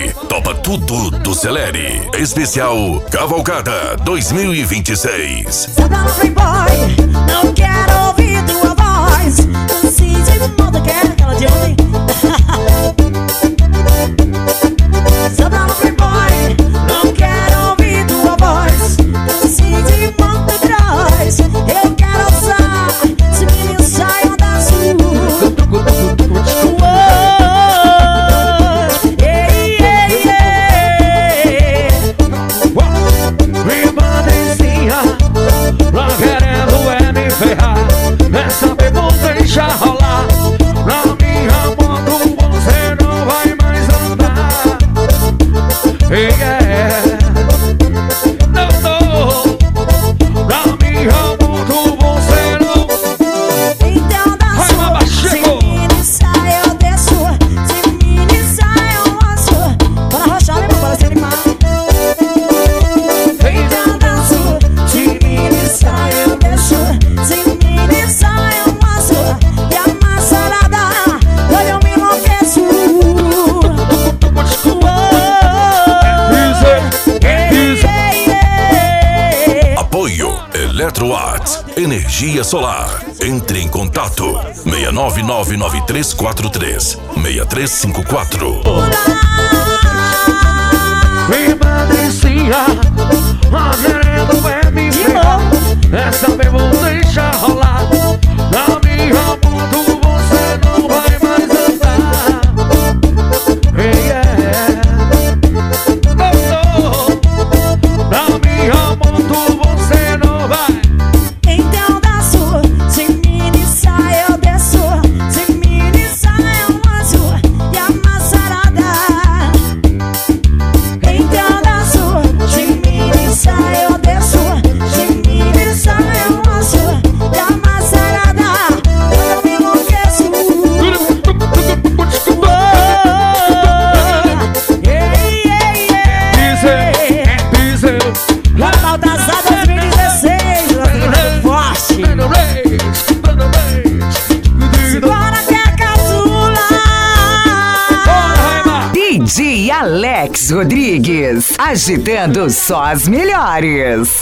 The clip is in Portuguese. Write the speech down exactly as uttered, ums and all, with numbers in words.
Celere. Topa tudo do Celere. Especial Cavalgada dois mil e vinte e seis. Sabrina Playboy, não quero ouvir tua voz. Não se desmonta, quer aquela de ontem. Sabrina Playboy, não quero ouvir tua voz. Não se desmonta, traz. Eu quero usar esse mini saia da sua. Essa pergunta deixa rolar. Na minha moto você não vai mais andar. Yeah. Não, não. Na minha moto você não. Então dá sua. Se mini saia eu desço. Se mini saia eu laço. Bora rochar, meu irmão, bora se animar. Então dá sua. Se mini saia eu desço. Se mini saia eu laço. E a maçarada, olha eu me enlouqueço. Apoio Eletroarts, energia solar. Entre em contato seis nove nove nove três quatro três seis três cinco quatro. Me patricia, a querendo é me ferrar. Essa pergunta deixa rolar. Na minha moto você não vai mais andar. Yeah. Oh, oh. Na minha moto você não vai. Então dá sua. Se mini saia eu desço. Se mini saia eu laço. E a maçarada. Então dá sua. Se mini saia eu desço. Se mini saia eu laço. E a maçarada, olha eu me enlouqueço. Natal das Adas dois mil e dezesseis, muito forte. Bora que é caçula. D J Alex Rodrigues, agitando só as melhores.